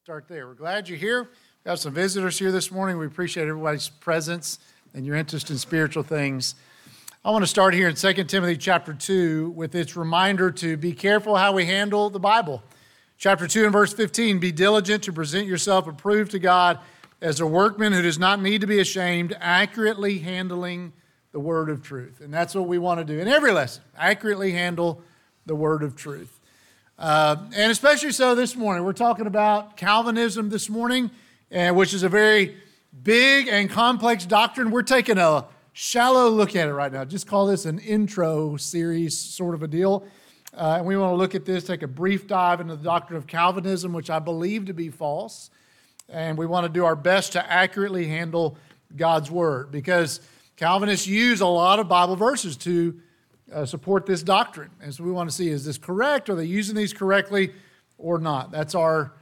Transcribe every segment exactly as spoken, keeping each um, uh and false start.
Start there. We're glad you're here. We have some visitors here this morning. We appreciate everybody's presence and your interest in spiritual things. I want to start here in Second Timothy chapter two with its reminder to be careful how we handle the Bible. Chapter two and verse fifteen, be diligent to present yourself approved to God as a workman who does not need to be ashamed, accurately handling the word of truth. And that's what we want to do in every lesson, accurately handle the word of truth. Uh, and especially so this morning. We're talking about Calvinism this morning, uh, which is a very big and complex doctrine. We're taking a shallow look at it right now. Just call this an intro series sort of a deal. Uh, and we want to look at this, take a brief dive into the doctrine of Calvinism, which I believe to be false. And we want to do our best to accurately handle God's word, because Calvinists use a lot of Bible verses to Uh, support this doctrine. And so we want to see, is this correct? Are they using these correctly or not? That's our,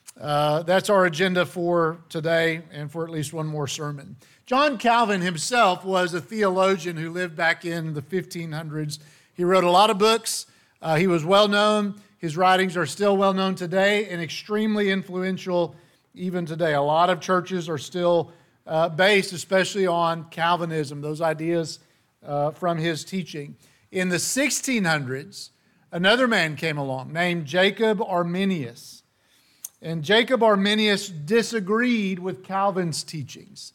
uh, that's our agenda for today and for at least one more sermon. John Calvin himself was a theologian who lived back in the fifteen hundreds. He wrote a lot of books. Uh, he was well known. His writings are still well known today and extremely influential even today. A lot of churches are still uh, based especially on Calvinism, those ideas uh, from his teaching. In the sixteen hundreds, another man came along named Jacob Arminius. And Jacob Arminius disagreed with Calvin's teachings.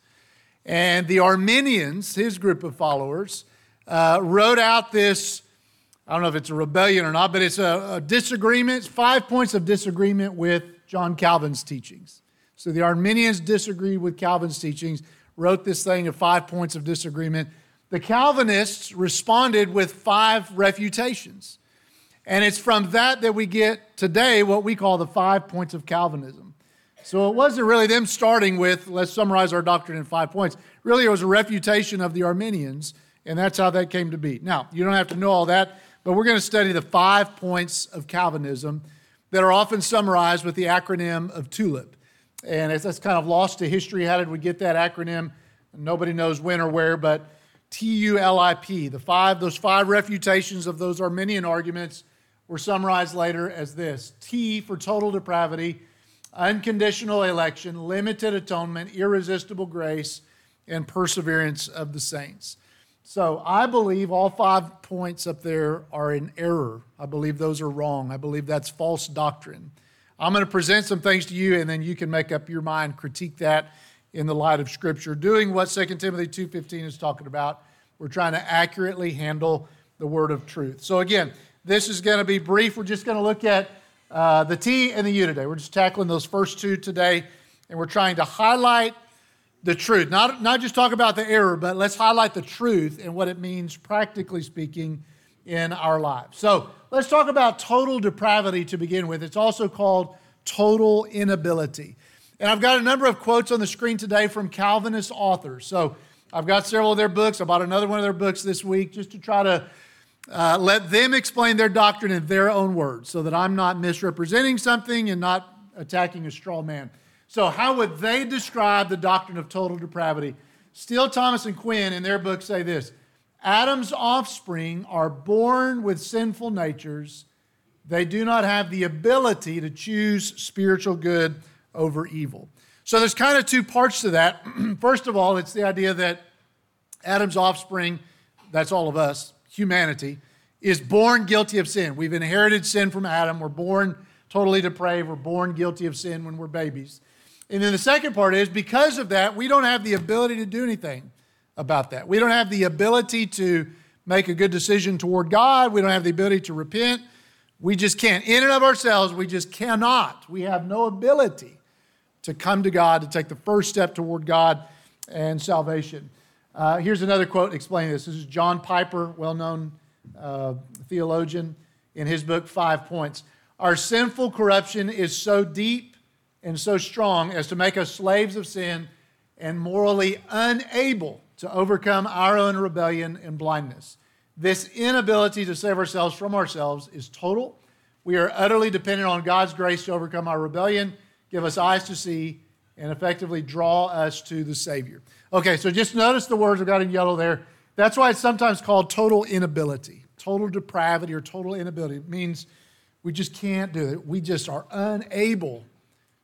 And the Arminians, his group of followers, uh, wrote out this, I don't know if it's a rebellion or not, but it's a, a disagreement, five points of disagreement with John Calvin's teachings. So the Arminians disagreed with Calvin's teachings, wrote this thing of five points of disagreement. The Calvinists responded with five refutations. And it's from that that we get today what we call the five points of Calvinism. So it wasn't really them starting with, let's summarize our doctrine in five points. Really, it was a refutation of the Arminians, and that's how that came to be. Now, you don't have to know all that, but we're going to study the five points of Calvinism that are often summarized with the acronym of TULIP. And it's, that's kind of lost to history. How did we get that acronym? Nobody knows when or where, but T U L I P, the five, those five refutations of those Arminian arguments were summarized later as this. T for total depravity, unconditional election, limited atonement, irresistible grace, and perseverance of the saints. So I believe all five points up there are in error. I believe those are wrong. I believe that's false doctrine. I'm going to present some things to you, and then you can make up your mind, critique that in the light of Scripture, doing what Second Timothy two fifteen is talking about. We're trying to accurately handle the word of truth. So again, this is going to be brief. We're just going to look at uh, the T and the U today. We're just tackling those first two today, and we're trying to highlight the truth. Not, not just talk about the error, but let's highlight the truth and what it means, practically speaking, in our lives. So let's talk about total depravity to begin with. It's also called total inability. And I've got a number of quotes on the screen today from Calvinist authors. So I've got several of their books. I bought another one of their books this week just to try to uh, let them explain their doctrine in their own words so that I'm not misrepresenting something and not attacking a straw man. So how would they describe the doctrine of total depravity? Steele, Thomas, and Quinn in their book say this: Adam's offspring are born with sinful natures. They do not have the ability to choose spiritual good over evil. So there's kind of two parts to that. First of all, it's the idea that Adam's offspring, that's all of us, humanity, is born guilty of sin. We've inherited sin from Adam. We're born totally depraved. We're born guilty of sin when we're babies. And then the second part is, because of that, we don't have the ability to do anything about that. We don't have the ability to make a good decision toward God. We don't have the ability to repent. We just can't. In and of ourselves, we just cannot. We have no ability to come to God, to take the first step toward God and salvation. Uh, here's another quote explaining this. This is John Piper, well-known uh, theologian, in his book, Five Points. Our sinful corruption is so deep and so strong as to make us slaves of sin and morally unable to overcome our own rebellion and blindness. This inability to save ourselves from ourselves is total. We are utterly dependent on God's grace to overcome our rebellion, give us eyes to see, and effectively draw us to the Savior. Okay, so just notice the words I've got in yellow there. That's why it's sometimes called total inability, total depravity or total inability. It means we just can't do it. We just are unable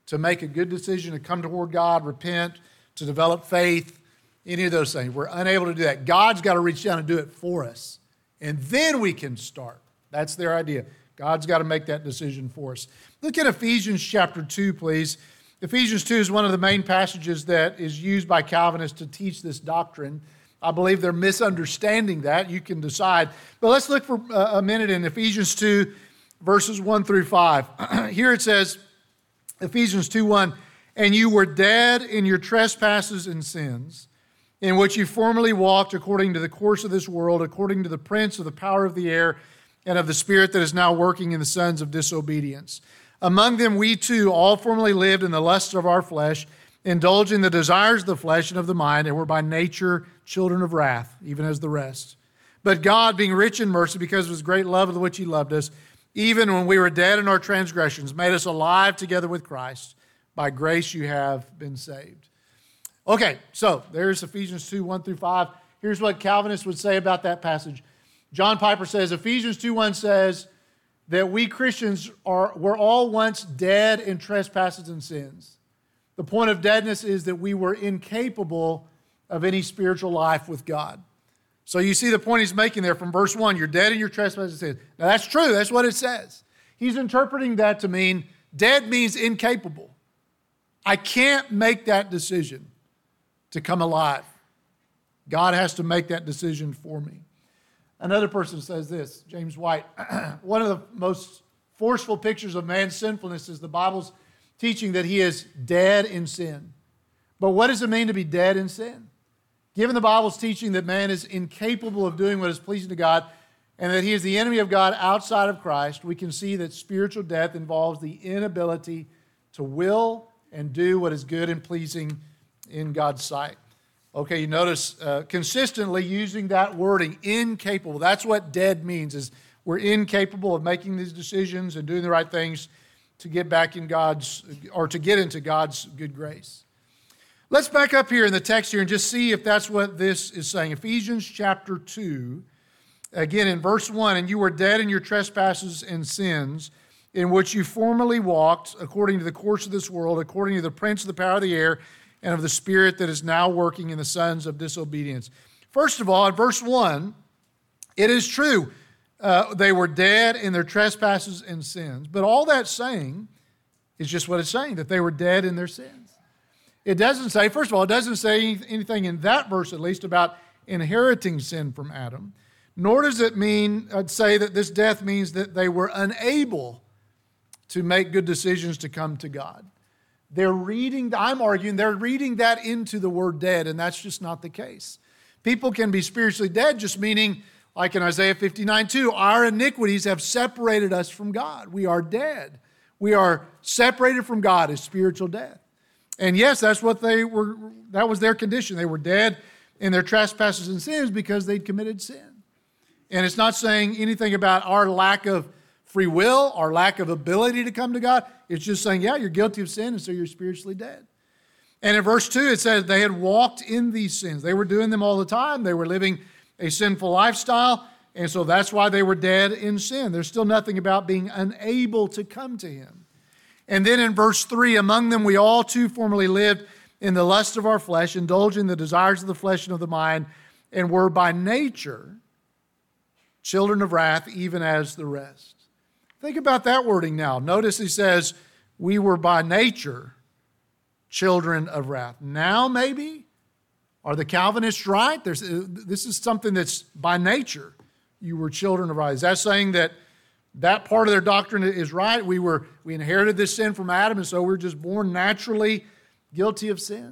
to make a good decision, to come toward God, repent, to develop faith, any of those things. We're unable to do that. God's got to reach down and do it for us. And then we can start. That's their idea. God's got to make that decision for us. Look at Ephesians chapter two, please. Ephesians two is one of the main passages that is used by Calvinists to teach this doctrine. I believe they're misunderstanding that. You can decide. But let's look for a minute in Ephesians two, verses one through five. Here it says, Ephesians two one, "And you were dead in your trespasses and sins, in which you formerly walked according to the course of this world, according to the prince of the power of the air, and of the spirit that is now working in the sons of disobedience. Among them we too all formerly lived in the lusts of our flesh, indulging the desires of the flesh and of the mind, and were by nature children of wrath, even as the rest. But God, being rich in mercy, because of his great love with which he loved us, even when we were dead in our transgressions, made us alive together with Christ. By grace you have been saved." Okay, so there's Ephesians two, one through five. Here's what Calvinists would say about that passage. John Piper says, Ephesians two one says that we Christians are were all once dead in trespasses and sins. The point of deadness is that we were incapable of any spiritual life with God. So you see the point he's making there from verse one. You're dead in your trespasses and sins. Now that's true. That's what it says. He's interpreting that to mean dead means incapable. I can't make that decision to come alive. God has to make that decision for me. Another person says this, James White, one of the most forceful pictures of man's sinfulness is the Bible's teaching that he is dead in sin. But what does it mean to be dead in sin? Given the Bible's teaching that man is incapable of doing what is pleasing to God and that he is the enemy of God outside of Christ, we can see that spiritual death involves the inability to will and do what is good and pleasing in God's sight. Okay, you notice uh, consistently using that wording, incapable. That's what dead means, is we're incapable of making these decisions and doing the right things to get back in God's, or to get into God's good grace. Let's back up here in the text here and just see if that's what this is saying. Ephesians chapter two, again in verse one, "And you were dead in your trespasses and sins, in which you formerly walked according to the course of this world, according to the prince of the power of the air, and of the spirit that is now working in the sons of disobedience." First of all, in verse one, it is true. Uh, they were dead in their trespasses and sins. But all that's saying is just what it's saying, that they were dead in their sins. It doesn't say, first of all, it doesn't say anything in that verse at least about inheriting sin from Adam. Nor does it mean, I'd say that this death means that they were unable to make good decisions to come to God. They're reading, I'm arguing, they're reading that into the word dead, and that's just not the case. People can be spiritually dead, just meaning, like in Isaiah fifty-nine two, our iniquities have separated us from God. We are dead. We are separated from God as spiritual death. And yes, that's what they were, that was their condition. They were dead in their trespasses and sins because they'd committed sin. And it's not saying anything about our lack of free will, our lack of ability to come to God. It's just saying, yeah, you're guilty of sin, and so you're spiritually dead. And in verse two, it says they had walked in these sins. They were doing them all the time. They were living a sinful lifestyle, and so that's why they were dead in sin. There's still nothing about being unable to come to him. And then in verse three, "Among them we all too formerly lived in the lust of our flesh, indulging the desires of the flesh and of the mind, and were by nature children of wrath, even as the rest." Think about that wording now. Notice he says, we were by nature children of wrath. Now maybe? Are the Calvinists right? There's, this is something that's by nature. You were children of wrath. Is that saying that that part of their doctrine is right? We were we inherited this sin from Adam, and so we're just born naturally guilty of sin?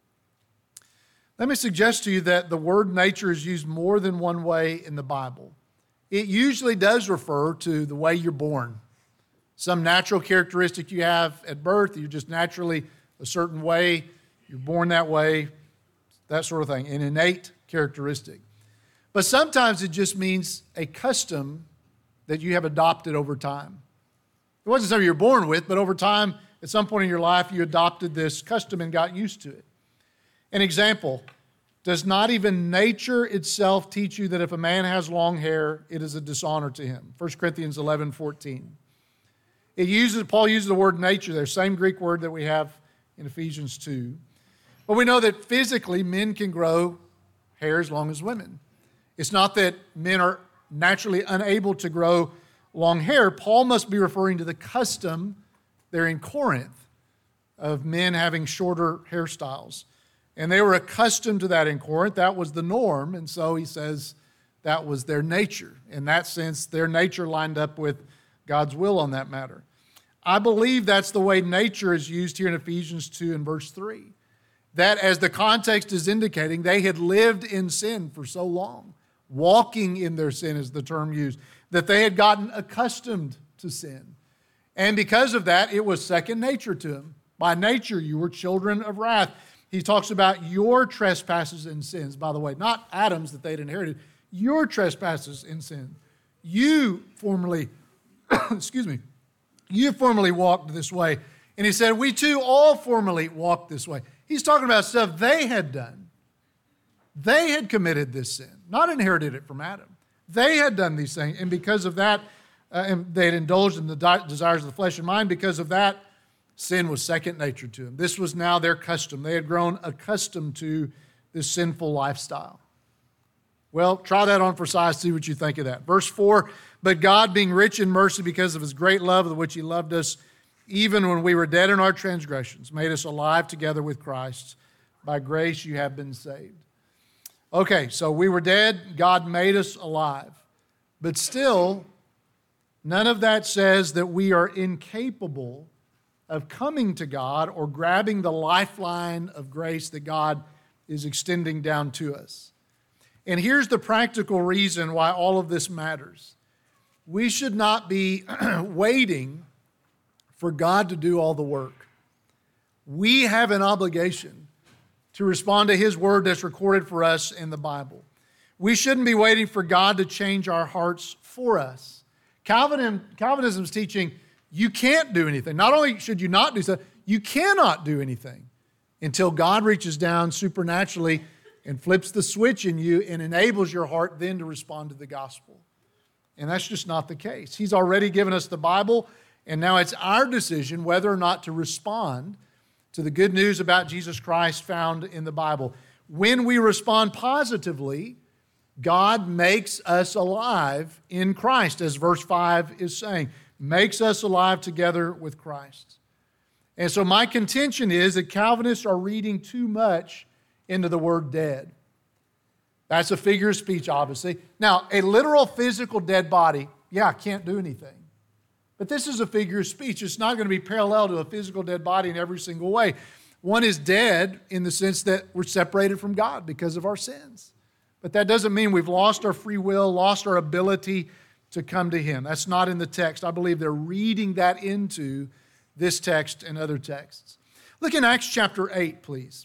Let me suggest to you that the word nature is used more than one way in the Bible. It usually does refer to the way you're born. Some natural characteristic you have at birth, you're just naturally a certain way, you're born that way, that sort of thing, an innate characteristic. But sometimes it just means a custom that you have adopted over time. It wasn't something you're born with, but over time, at some point in your life, you adopted this custom and got used to it. An example, does not even nature itself teach you that if a man has long hair, it is a dishonor to him? First Corinthians eleven fourteen. It uses, Paul uses the word nature there, same Greek word that we have in Ephesians two. But we know that physically men can grow hair as long as women. It's not that men are naturally unable to grow long hair. Paul must be referring to the custom there in Corinth of men having shorter hairstyles. And they were accustomed to that in Corinth. That was the norm. And so he says that was their nature. In that sense, their nature lined up with God's will on that matter. I believe that's the way nature is used here in Ephesians two and verse three. That, as the context is indicating, they had lived in sin for so long. Walking in their sin is the term used. That they had gotten accustomed to sin. And because of that, it was second nature to them. By nature, you were children of wrath. He talks about your trespasses and sins, by the way. Not Adam's that they'd inherited. Your trespasses and sins. You formerly, excuse me, you formerly walked this way. And he said, we too all formerly walked this way. He's talking about stuff they had done. They had committed this sin, not inherited it from Adam. They had done these things. And because of that, uh, and they had indulged in the di- desires of the flesh and mind. Because of that, sin was second nature to them. This was now their custom. They had grown accustomed to this sinful lifestyle. Well, try that on for size, see what you think of that. Verse four, but God, being rich in mercy because of his great love with which he loved us, even when we were dead in our transgressions, made us alive together with Christ. By grace you have been saved. Okay, so we were dead, God made us alive. But still, none of that says that we are incapable of coming to God or grabbing the lifeline of grace that God is extending down to us. And here's the practical reason why all of this matters. We should not be waiting for God to do all the work. We have an obligation to respond to his word that's recorded for us in the Bible. We shouldn't be waiting for God to change our hearts for us. Calvinism, Calvinism's teaching, you can't do anything. Not only should you not do so, you cannot do anything until God reaches down supernaturally and flips the switch in you and enables your heart then to respond to the gospel. And that's just not the case. He's already given us the Bible, and now it's our decision whether or not to respond to the good news about Jesus Christ found in the Bible. When we respond positively, God makes us alive in Christ, as verse five is saying. Makes us alive together with Christ. And so my contention is that Calvinists are reading too much into the word dead. That's a figure of speech, obviously. Now, a literal physical dead body, yeah, can't do anything. But this is a figure of speech. It's not going to be parallel to a physical dead body in every single way. One is dead in the sense that we're separated from God because of our sins. But that doesn't mean we've lost our free will, lost our ability to come to him. That's not in the text. I believe they're reading that into this text and other texts. Look in Acts chapter eight, please.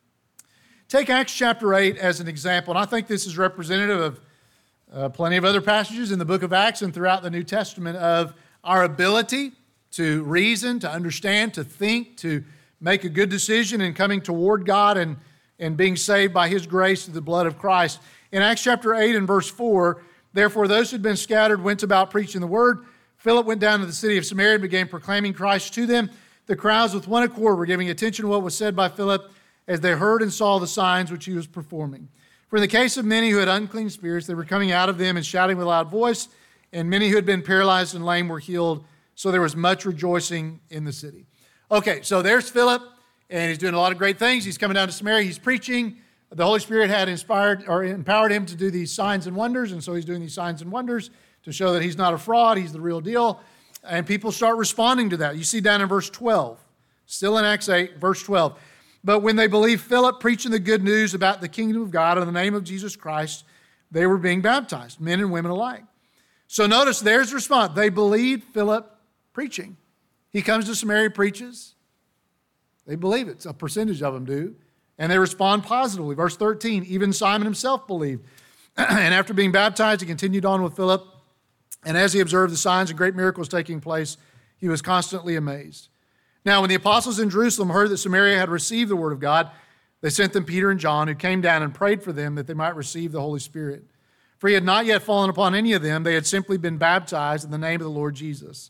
Take Acts chapter eight as an example, and I think this is representative of uh, plenty of other passages in the book of Acts and throughout the New Testament of our ability to reason, to understand, to think, to make a good decision in coming toward God and, and being saved by his grace through the blood of Christ. In Acts chapter eight and verse four, therefore those who had been scattered went about preaching the word. Philip went down to the city of Samaria and began proclaiming Christ to them. The crowds with one accord were giving attention to what was said by Philip as they heard and saw the signs which he was performing. For in the case of many who had unclean spirits, they were coming out of them and shouting with a loud voice, and many who had been paralyzed and lame were healed. So there was much rejoicing in the city. Okay, so there's Philip, and he's doing a lot of great things. He's coming down to Samaria. He's preaching. The Holy Spirit had inspired or empowered him to do these signs and wonders, and so he's doing these signs and wonders to show that he's not a fraud, he's the real deal. And people start responding to that. You see down in verse twelve, still in Acts eight, verse twelve. But when they believed Philip preaching the good news about the kingdom of God in the name of Jesus Christ, they were being baptized, men and women alike. So notice there's the response. They believed Philip preaching. He comes to Samaria, preaches. They believe it. A percentage of them do. And they respond positively. Verse thirteen, even Simon himself believed. And after being baptized, he continued on with Philip. And as he observed the signs and great miracles taking place, he was constantly amazed. Now, when the apostles in Jerusalem heard that Samaria had received the word of God, they sent them Peter and John, who came down and prayed for them that they might receive the Holy Spirit. For he had not yet fallen upon any of them. They had simply been baptized in the name of the Lord Jesus.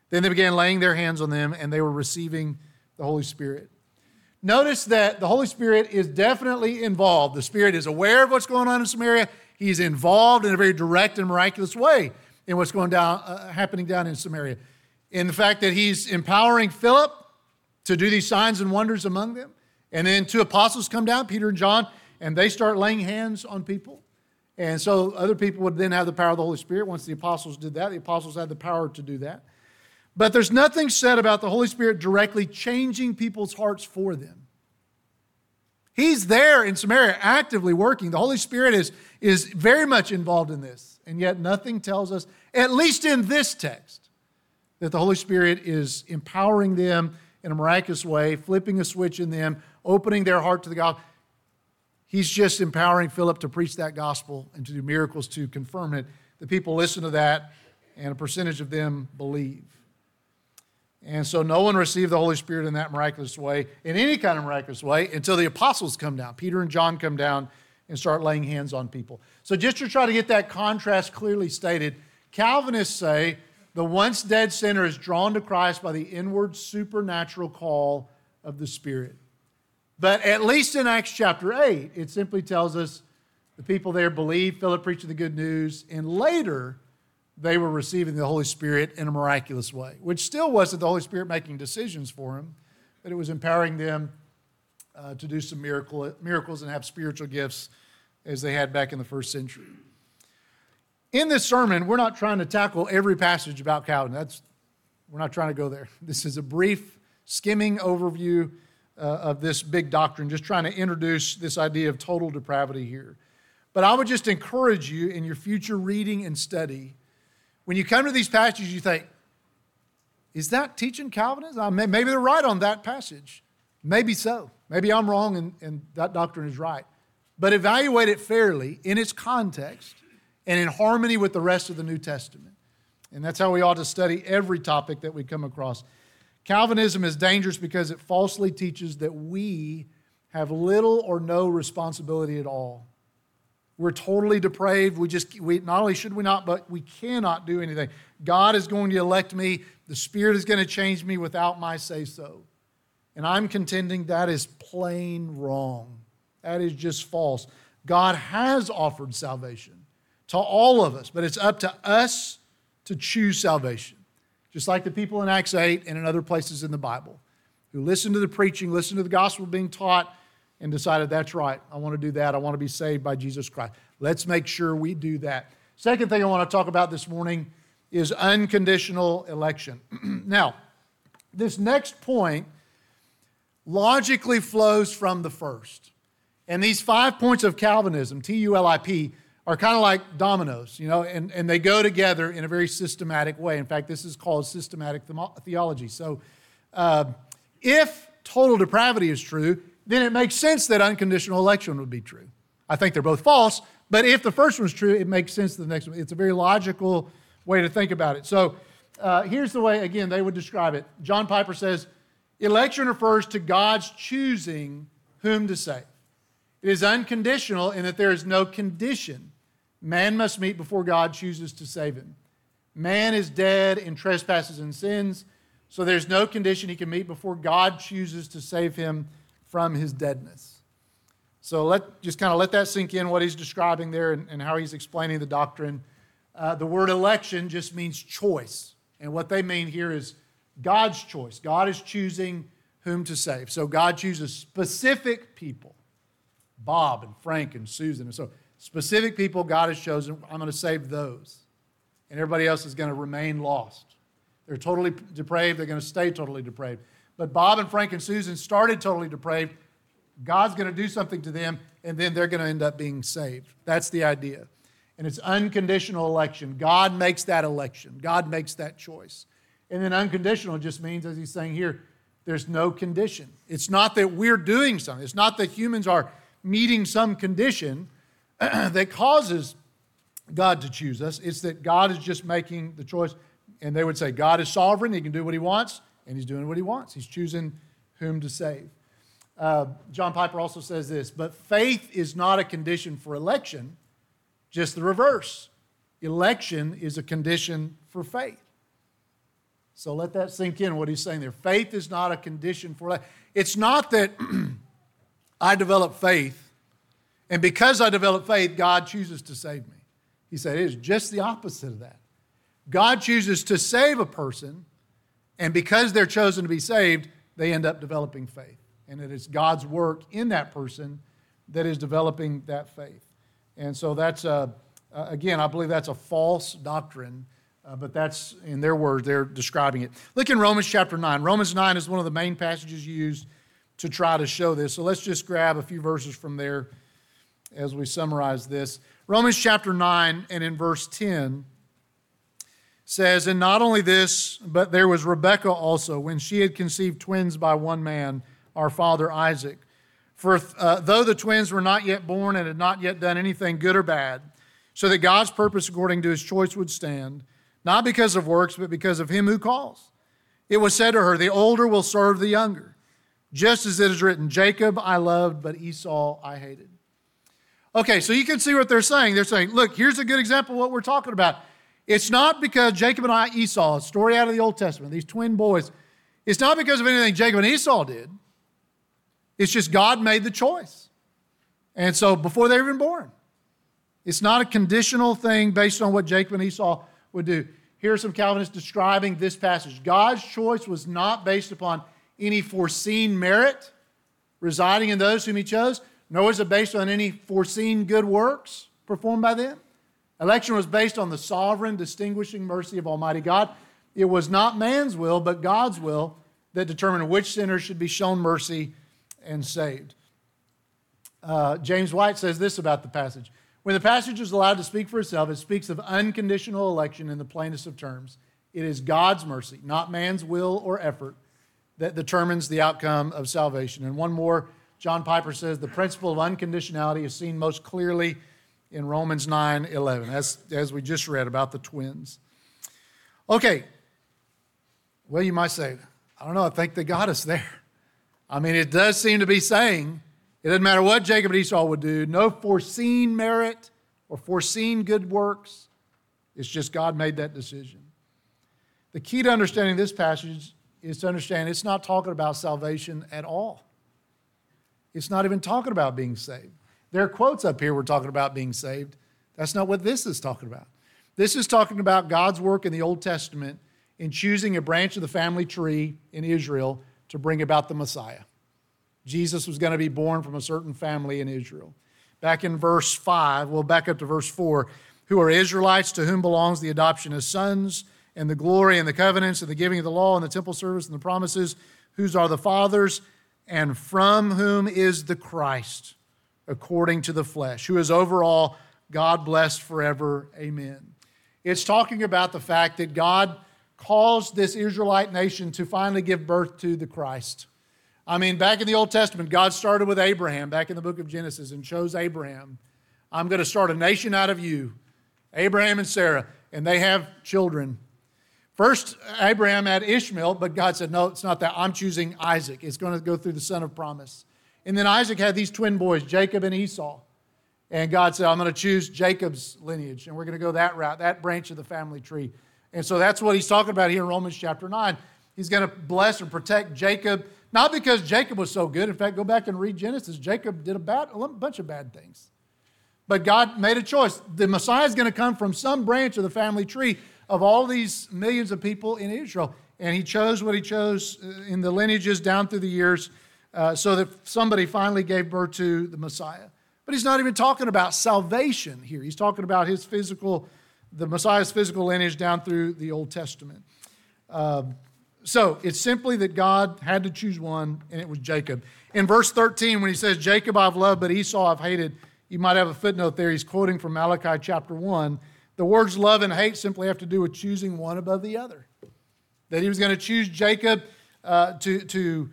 Then they began laying their hands on them, and they were receiving the Holy Spirit. Notice that the Holy Spirit is definitely involved. The Spirit is aware of what's going on in Samaria. He's involved in a very direct and miraculous way in what's going down, uh, happening down in Samaria. In the fact that he's empowering Philip to do these signs and wonders among them. And then two apostles come down, Peter and John, and they start laying hands on people. And so other people would then have the power of the Holy Spirit. Once the apostles did that, the apostles had the power to do that. But there's nothing said about the Holy Spirit directly changing people's hearts for them. He's there in Samaria actively working. The Holy Spirit is, is very much involved in this. And yet nothing tells us, at least in this text, that the Holy Spirit is empowering them in a miraculous way, flipping a switch in them, opening their heart to the gospel. He's just empowering Philip to preach that gospel and to do miracles to confirm it. The people listen to that, and a percentage of them believe. And so no one received the Holy Spirit in that miraculous way, in any kind of miraculous way, until the apostles come down. Peter and John come down and start laying hands on people. So just to try to get that contrast clearly stated, Calvinists say the once dead sinner is drawn to Christ by the inward supernatural call of the Spirit. But at least in Acts chapter eight, it simply tells us the people there believed, Philip preaching the good news, and later they were receiving the Holy Spirit in a miraculous way, which still wasn't the Holy Spirit making decisions for them, but it was empowering them uh, to do some miracle, miracles and have spiritual gifts as they had back in the first century. In this sermon, we're not trying to tackle every passage about Calvin. That's, we're not trying to go there. This is a brief, skimming overview uh, of this big doctrine, just trying to introduce this idea of total depravity here. But I would just encourage you in your future reading and study, when you come to these passages, you think, is that teaching Calvinism? Maybe they're right on that passage. Maybe so. Maybe I'm wrong and, and that doctrine is right. But evaluate it fairly in its context and in harmony with the rest of the New Testament. And that's how we ought to study every topic that we come across. Calvinism is dangerous because it falsely teaches that we have little or no responsibility at all. We're totally depraved. We just, we, not only should we not, but we cannot do anything. God is going to elect me. The Spirit is going to change me without my say-so. And I'm contending that is plain wrong. That is just false. God has offered salvation to all of us, but it's up to us to choose salvation. Just like the people in Acts eight and in other places in the Bible who listened to the preaching, listened to the gospel being taught, and decided, that's right, I want to do that. I want to be saved by Jesus Christ. Let's make sure we do that. Second thing I want to talk about this morning is unconditional election. Now, this next point logically flows from the first. And these five points of Calvinism, T U L I P, are kind of like dominoes, you know, and, and they go together in a very systematic way. In fact, this is called systematic theology. So uh, if total depravity is true, then it makes sense that unconditional election would be true. I think they're both false, but if the first one's true, it makes sense to the next one. It's a very logical way to think about it. So uh, here's the way, again, they would describe it. John Piper says, election refers to God's choosing whom to save. It is unconditional in that there is no condition. Man must meet before God chooses to save him. Man is dead in trespasses and sins, so there's no condition he can meet before God chooses to save him from his deadness. So let just kind of let that sink in, what he's describing there and, and how he's explaining the doctrine. Uh, the word election just means choice. And what they mean here is God's choice. God is choosing whom to save. So God chooses specific people, Bob and Frank and Susan. And so specific people God has chosen, I'm going to save those. And everybody else is going to remain lost. They're totally depraved. They're going to stay totally depraved. But Bob and Frank and Susan started totally depraved. God's going to do something to them, and then they're going to end up being saved. That's the idea. And it's unconditional election. God makes that election. God makes that choice. And then unconditional just means, as he's saying here, there's no condition. It's not that we're doing something. It's not that humans are meeting some condition that causes God to choose us. It's that God is just making the choice. And they would say God is sovereign. He can do what he wants. And he's doing what he wants. He's choosing whom to save. Uh, John Piper also says this, but faith is not a condition for election, just the reverse. Election is a condition for faith. So let that sink in, what he's saying there. Faith is not a condition for life. It's not that I develop faith, and because I develop faith, God chooses to save me. He said it is just the opposite of that. God chooses to save a person, and because they're chosen to be saved, they end up developing faith. And it is God's work in that person that is developing that faith. And so that's, a, again, I believe that's a false doctrine, uh, but that's, in their words, they're describing it. Look in Romans chapter nine. Romans nine is one of the main passages used to try to show this. So let's just grab a few verses from there as we summarize this. Romans chapter nine and in verse ten says, and not only this, but there was Rebekah also, when she had conceived twins by one man, our father Isaac. For uh, though the twins were not yet born and had not yet done anything good or bad, so that God's purpose according to his choice would stand, not because of works, but because of him who calls. It was said to her, the older will serve the younger, just as it is written, Jacob I loved, but Esau I hated. Okay, so you can see what they're saying. They're saying, look, here's a good example of what we're talking about. It's not because Jacob and I, Esau, a story out of the Old Testament, these twin boys, it's not because of anything Jacob and Esau did. It's just God made the choice. And so before they were even born, it's not a conditional thing based on what Jacob and Esau would do. Here are some Calvinists describing this passage. God's choice was not based upon any foreseen merit residing in those whom he chose, nor was it based on any foreseen good works performed by them. Election was based on the sovereign, distinguishing mercy of Almighty God. It was not man's will, but God's will that determined which sinners should be shown mercy and saved. Uh, James White says this about the passage. When the passage is allowed to speak for itself, it speaks of unconditional election in the plainest of terms. It is God's mercy, not man's will or effort, that determines the outcome of salvation. And one more, John Piper says, the principle of unconditionality is seen most clearly in Romans nine eleven, as, as we just read about the twins. Okay, well, you might say, I don't know, I think they got us there. I mean, it does seem to be saying, it doesn't matter what Jacob and Esau would do, no foreseen merit or foreseen good works. It's just God made that decision. The key to understanding this passage is to understand it's not talking about salvation at all. It's not even talking about being saved. There are quotes up here we're talking about being saved. That's not what this is talking about. This is talking about God's work in the Old Testament in choosing a branch of the family tree in Israel to bring about the Messiah. Jesus was going to be born from a certain family in Israel. Back in verse five, we'll back up to verse four, who are Israelites to whom belongs the adoption as sons and the glory and the covenants and the giving of the law and the temple service and the promises, whose are the fathers, and from whom is the Christ, according to the flesh, who is over all, God blessed forever. Amen. It's talking about the fact that God caused this Israelite nation to finally give birth to the Christ. I mean, back in the Old Testament, God started with Abraham back in the book of Genesis and chose Abraham. I'm going to start a nation out of you, Abraham and Sarah, and they have children. First, Abraham had Ishmael, but God said, no, it's not that. I'm choosing Isaac. It's going to go through the son of promise. And then Isaac had these twin boys, Jacob and Esau. And God said, I'm going to choose Jacob's lineage, and we're going to go that route, that branch of the family tree. And so that's what he's talking about here in Romans chapter nine. He's going to bless and protect Jacob, not because Jacob was so good. In fact, go back and read Genesis. Jacob did a, bad, a bunch of bad things. But God made a choice. The Messiah is going to come from some branch of the family tree of all these millions of people in Israel. And he chose what he chose in the lineages down through the years uh, so that somebody finally gave birth to the Messiah. But he's not even talking about salvation here. He's talking about his physical, the Messiah's physical lineage down through the Old Testament. Uh, so it's simply that God had to choose one, and it was Jacob. In verse thirteen, when he says, Jacob I've loved, but Esau I've hated, you might have a footnote there. He's quoting from Malachi chapter one. The words love and hate simply have to do with choosing one above the other. That he was going to choose Jacob uh, to, to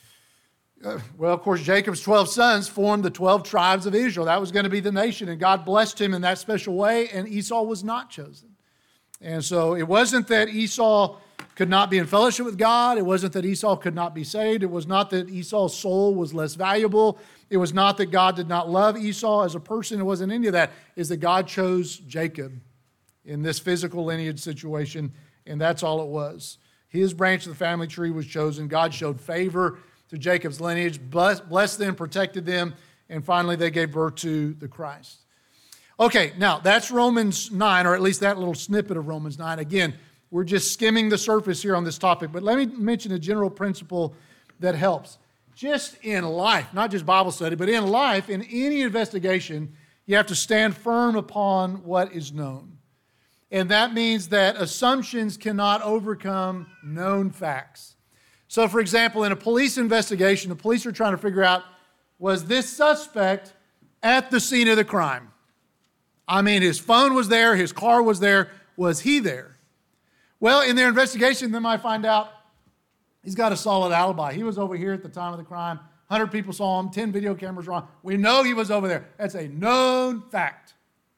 uh, well, of course, Jacob's twelve sons formed the twelve tribes of Israel. That was going to be the nation, and God blessed him in that special way, and Esau was not chosen. And so it wasn't that Esau could not be in fellowship with God. It wasn't that Esau could not be saved. It was not that Esau's soul was less valuable. It was not that God did not love Esau as a person. It wasn't any of that. It's that God chose Jacob in this physical lineage situation, and that's all it was. His branch of the family tree was chosen. God showed favor to Jacob's lineage, blessed, blessed them, protected them, and finally they gave birth to the Christ. Okay, now that's Romans nine, or at least that little snippet of Romans nine. Again, we're just skimming the surface here on this topic, but let me mention a general principle that helps. Just in life, not just Bible study, but in life, in any investigation, you have to stand firm upon what is known. And that means that assumptions cannot overcome known facts. So, for example, in a police investigation, the police are trying to figure out, was this suspect at the scene of the crime? I mean, his phone was there, his car was there, was he there? Well, in their investigation, they might find out he's got a solid alibi. He was over here at the time of the crime. one hundred people saw him, ten video cameras were on. We know he was over there. That's a known fact.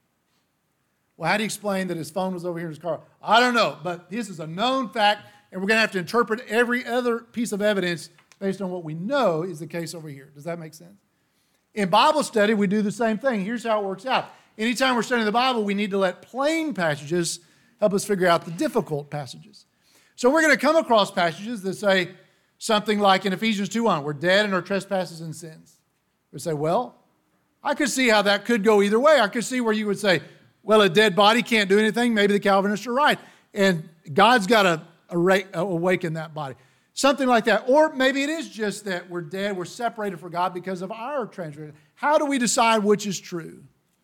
Well, how do you explain that his phone was over here in his car? I don't know, but this is a known fact, and we're going to have to interpret every other piece of evidence based on what we know is the case over here. Does that make sense? In Bible study, we do the same thing. Here's how it works out. Anytime we're studying the Bible, we need to let plain passages help us figure out the difficult passages. So we're going to come across passages that say something like in Ephesians two one, we're dead in our trespasses and sins. We say, well, I could see how that could go either way. I could see where you would say, well, a dead body can't do anything. Maybe the Calvinists are right. And God's got to awaken that body. Something like that. Or maybe it is just that we're dead, we're separated from God because of our transgression. How do we decide which is true?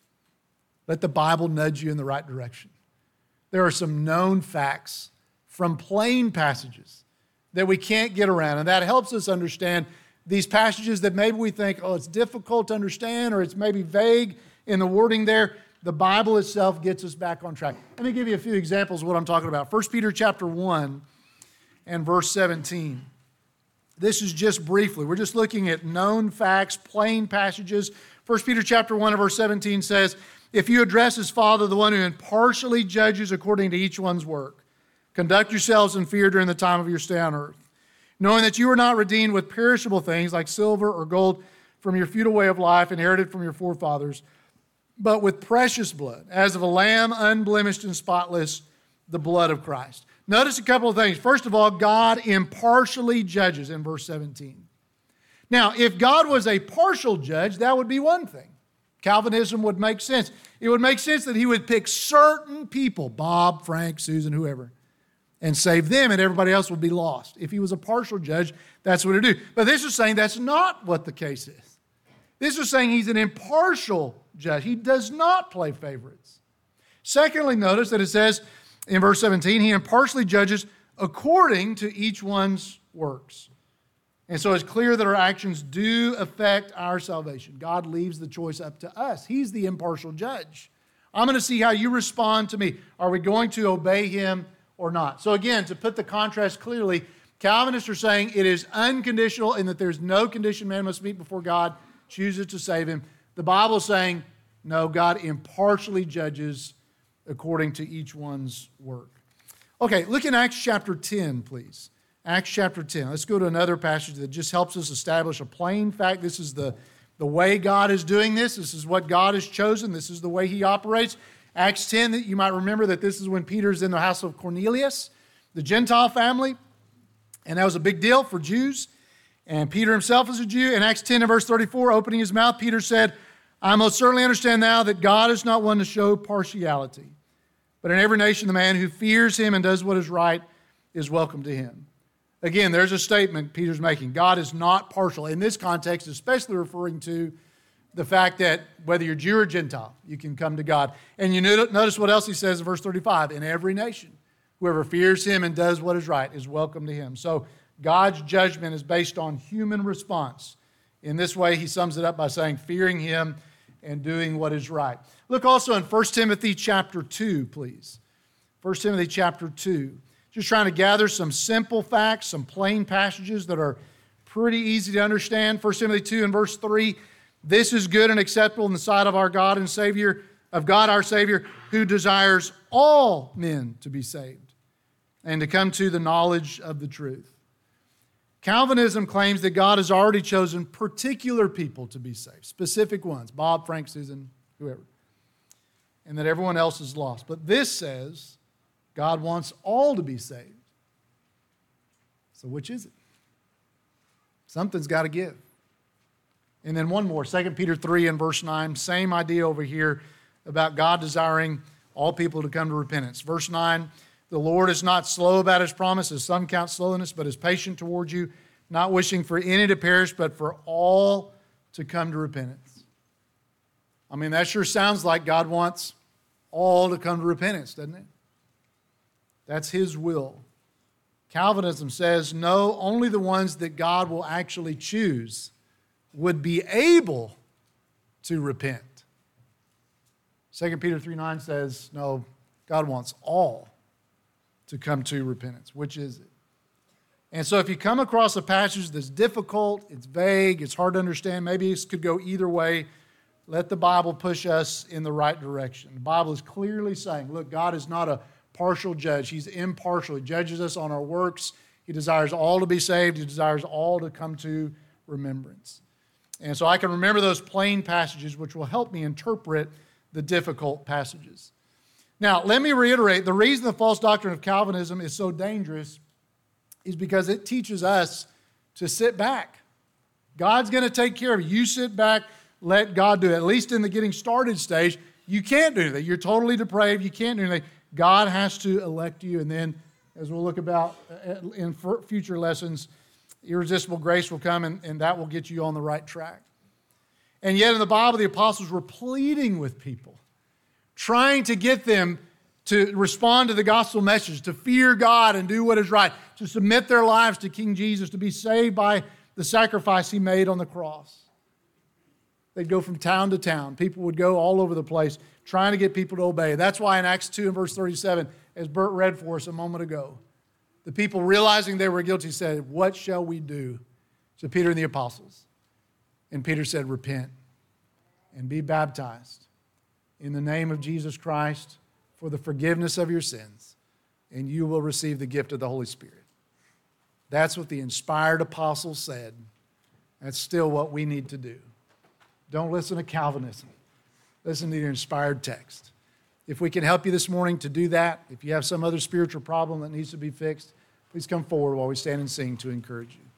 Let the Bible nudge you in the right direction. There are some known facts from plain passages that we can't get around, and that helps us understand these passages that maybe we think, oh, it's difficult to understand or it's maybe vague in the wording there. The Bible itself gets us back on track. Let me give you a few examples of what I'm talking about. First Peter chapter one and verse seventeen. This is just briefly. We're just looking at known facts, plain passages. First Peter chapter one and verse seventeen says, if you address as Father, the one who impartially judges according to each one's work, conduct yourselves in fear during the time of your stay on earth, knowing that you are not redeemed with perishable things like silver or gold from your futile way of life inherited from your forefathers, but with precious blood, as of a lamb unblemished and spotless, the blood of Christ. Notice a couple of things. First of all, God impartially judges in verse seventeen. Now, if God was a partial judge, that would be one thing. Calvinism would make sense. It would make sense that he would pick certain people, Bob, Frank, Susan, whoever, and save them, and everybody else would be lost. If he was a partial judge, that's what he would do. But this is saying that's not what the case is. This is saying he's an impartial judge. He does not play favorites. Secondly, notice that it says in verse seventeen, he impartially judges according to each one's works. And so it's clear that our actions do affect our salvation. God leaves the choice up to us. He's the impartial judge. I'm going to see how you respond to me. Are we going to obey him or not? So again, to put the contrast clearly, Calvinists are saying it is unconditional in that there's no condition man must meet before God chooses to save him. The Bible is saying, no, God impartially judges according to each one's work. Okay, look in Acts chapter ten, please. Acts chapter ten. Let's go to another passage that just helps us establish a plain fact. This is the, the way God is doing this. This is what God has chosen. This is the way he operates. Acts ten, you might remember that this is when Peter's in the house of Cornelius, the Gentile family. And that was a big deal for Jews. And Peter himself is a Jew. In Acts ten and verse thirty-four, opening his mouth, Peter said, I most certainly understand now that God is not one to show partiality, but in every nation the man who fears him and does what is right is welcome to him. Again, there's a statement Peter's making. God is not partial. In this context, especially referring to the fact that whether you're Jew or Gentile, you can come to God. And you notice what else he says in verse thirty-five. In every nation, whoever fears him and does what is right is welcome to him. So God's judgment is based on human response. In this way, he sums it up by saying, fearing him and doing what is right. Look also in First Timothy chapter two, please. First Timothy chapter two. Just trying to gather some simple facts, some plain passages that are pretty easy to understand. First Timothy two and verse three. This is good and acceptable in the sight of our God and Savior, of God our Savior, who desires all men to be saved and to come to the knowledge of the truth. Calvinism claims that God has already chosen particular people to be saved, specific ones, Bob, Frank, Susan, whoever, and that everyone else is lost. But this says God wants all to be saved. So which is it? Something's got to give. And then one more, Second Peter three and verse nine, same idea over here about God desiring all people to come to repentance. Verse nine, the Lord is not slow about his promise, as some count slowness, but is patient towards you, not wishing for any to perish, but for all to come to repentance. I mean, that sure sounds like God wants all to come to repentance, doesn't it? That's his will. Calvinism says, no, only the ones that God will actually choose would be able to repent. Second Peter three nine says, no, God wants all to come to repentance. Which is it? And so if you come across a passage that's difficult, it's vague, it's hard to understand, maybe it could go either way, let the Bible push us in the right direction. The Bible is clearly saying, look, God is not a partial judge. He's impartial. He judges us on our works. He desires all to be saved. He desires all to come to remembrance. And so I can remember those plain passages, which will help me interpret the difficult passages. Now, let me reiterate, the reason the false doctrine of Calvinism is so dangerous is because it teaches us to sit back. God's going to take care of you. You sit back, let God do it. At least in the getting started stage, you can't do that. You're totally depraved. You can't do anything. God has to elect you. And then, as we'll look about in future lessons, irresistible grace will come, and, and that will get you on the right track. And yet in the Bible, the apostles were pleading with people, trying to get them to respond to the gospel message, to fear God and do what is right, to submit their lives to King Jesus, to be saved by the sacrifice he made on the cross. They'd go from town to town. People would go all over the place trying to get people to obey. That's why in Acts two and verse thirty-seven, as Bert read for us a moment ago, the people realizing they were guilty said, what shall we do? To Peter and the apostles. And Peter said, repent and be baptized in the name of Jesus Christ for the forgiveness of your sins, and you will receive the gift of the Holy Spirit. That's what the inspired apostles said. That's still what we need to do. Don't listen to Calvinism. Listen to the inspired text. If we can help you this morning to do that, if you have some other spiritual problem that needs to be fixed, please come forward while we stand and sing to encourage you.